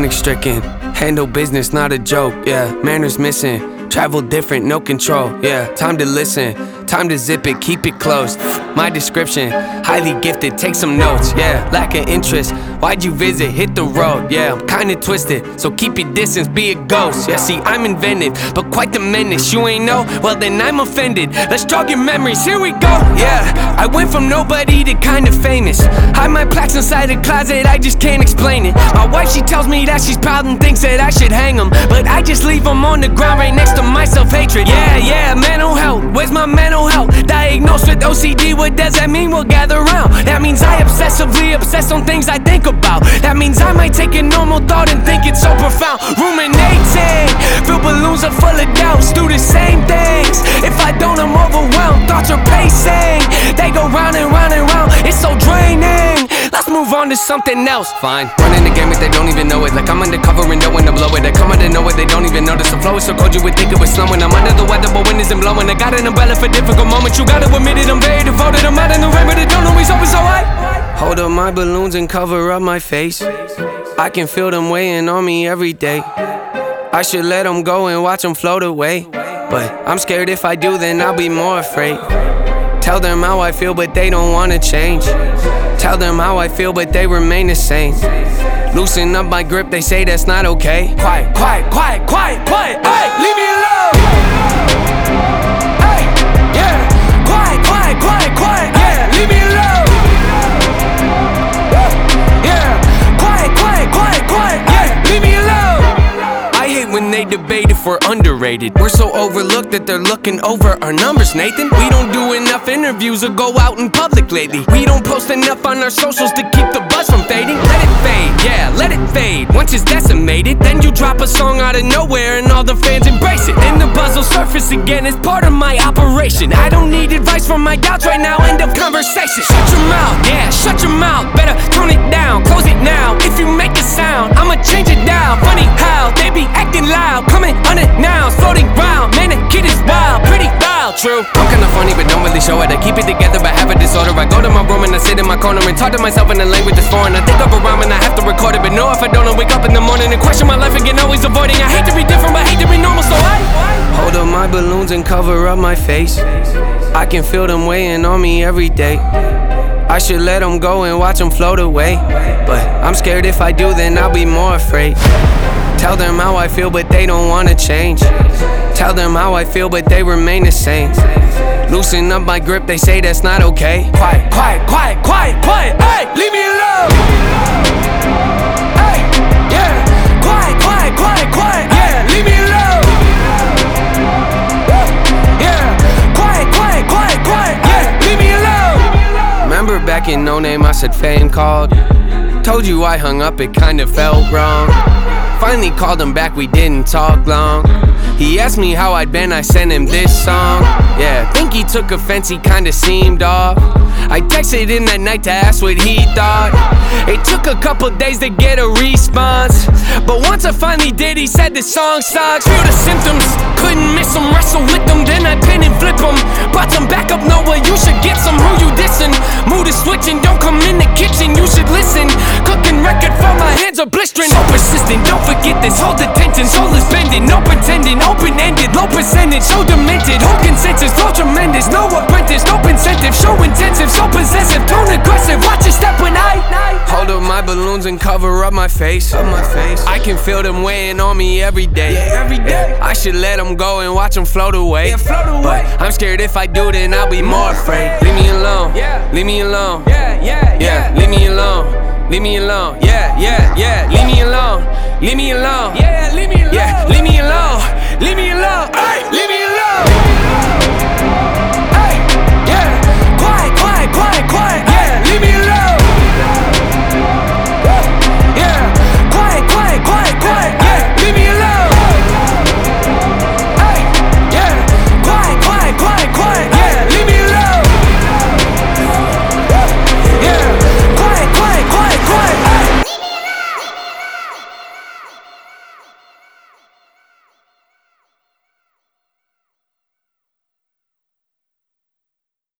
panic-stricken. Handle business, not a joke, yeah. Manners missing, travel different, no control, yeah. Time to listen, time to zip it, keep it close. My description, highly gifted, take some notes, yeah. Lack of interest, why'd you visit? Hit the road, yeah. I'm kinda twisted, so keep your distance, be a ghost. Yeah, see, I'm inventive, but quite the menace. You ain't know? Well then I'm offended. Let's jog your memories, here we go, yeah. I went from nobody to kinda famous. Hide my plaques inside a closet, I just can't explain it. My wife, she tells me that she's proud and thinks that I should hang them, but I just leave them on the ground right next to my self-hatred. Yeah, mental health, where's my mental health? Diagnosed with OCD, what does that mean? We'll gather round. That means I obsessively obsess on things I think about. That means I might take a normal thought and think it's so profound. Ruminating, fill balloons are full of doubts. Do the same things, if I don't I'm overwhelmed. Thoughts are pacing, they go round and round and round. It's so draining, let's move on to something else. Fine, running the game if they don't even know it. Like I'm undercover and know when to blow it. I come out of nowhere, they don't even notice. The flow is so cold you would think it was snowing. I'm under the weather but wind isn't blowing. I got an umbrella for difficult moments. You gotta admit it, I'm very devoted. I'm out in the rain but it don't always open so high. Hold up my balloons and cover up my face. I can feel them weighing on me every day. I should let them go and watch them float away, but I'm scared if I do then I'll be more afraid. Tell them how I feel but they don't wanna change. Tell them how I feel but they remain the same. Loosen up my grip, they say that's not okay. Quiet, quiet, quiet, quiet, quiet. Hey, leave me alone. Hey, yeah. Quiet, quiet, quiet, quiet. Yeah, leave me alone. Yeah. Quiet, quiet, quiet, quiet. Yeah, leave me alone. I hate when they debate if we're underrated. We're so overlooked that they're looking over our numbers, Nathan. We don't do enough interviews or go out in public lately. We don't post enough on our socials to keep the buzz from fading. Let it fade, yeah, let it fade. Once it's decimated, then you drop a song out of nowhere and all the fans embrace it. Then the buzz will surface again, it's part of my operation. I don't need advice from my doubts right now, end of conversation. Shut your mouth, yeah, shut your mouth. Better tone it down, close it now. If you make a sound, I'ma change it down. Funny how they be acting loud, coming unannounced, floating round. Man, the kid is wild, pretty wild, true. I'm kinda funny but don't really show it. I keep it together but have a disorder. I go to my room and I sit in my corner and talk to myself in a language that's foreign. I think of a rhyme and I have to record it, but no, if I don't, I wake up in the morning and question my life again, always avoiding. I hate to be different but hate to be normal, so I hold up my balloons and cover up my face. I can feel them weighing on me every day. I should let them go and watch them float away, but I'm scared if I do then I'll be more afraid. Tell them how I feel but they don't wanna change. Tell them how I feel but they remain the same. Loosen up my grip, they say that's not okay. Quiet, quiet, quiet, quiet, quiet. Hey, leave me alone. Hey, yeah. Quiet, quiet, quiet, quiet. Yeah, leave me alone. Yeah. Quiet, quiet, quiet, quiet. Yeah, leave me alone. Remember back in No Name I said fame called. Told you I hung up, it kinda felt wrong. Finally called him back, we didn't talk long. He asked me how I'd been, I sent him this song. Yeah, think he took offense, he kinda seemed off. I texted him that night to ask what he thought. It took a couple days to get a response, but once I finally did, he said the song sucks. Feel the symptoms, couldn't miss him, wrestle with them, then I pin and flip him. Brought some back up, Noah, you should get some. Who you dissing? Mood is switching, don't come in the kitchen, you should listen. Cooking record for my hands are blistering. So persistent, don't forget this, hold attention. Soul is bending, no pretending, open-ended, low percentage, so demented. Whole consensus, flow tremendous, no apprentice, no incentive, show intensive, so possessive, tone aggressive. Watch your step when I hold up my balloons and cover up my face. I can feel them weighing on me every day. I should let them go and watch them float away. But I'm scared if I do, then I'll be more afraid. Leave me alone, leave me alone. Yeah, leave me alone. Leave me alone, yeah, leave me alone, leave me alone, yeah, leave me alone, leave me alone.